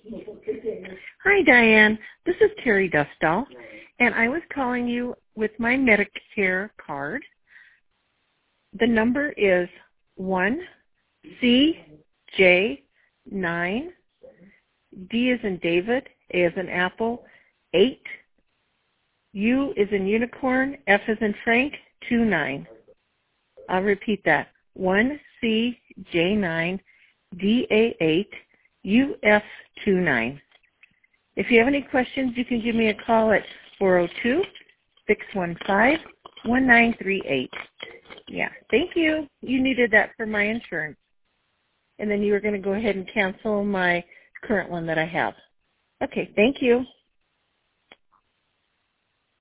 Hi, Diane. This is Terry Dustall, and I was calling you with my Medicare card. The number is 1CJ9, D as in David, A as in Apple, 8, U is in Unicorn, F as in Frank, 29. I'll repeat that. 1CJ9, DA8, UF29. If you have any questions, you can give me a call at 402-615-1938. Yeah, thank you. You needed that for my insurance. And then you were going to go ahead and cancel my current one that I have. Okay, thank you.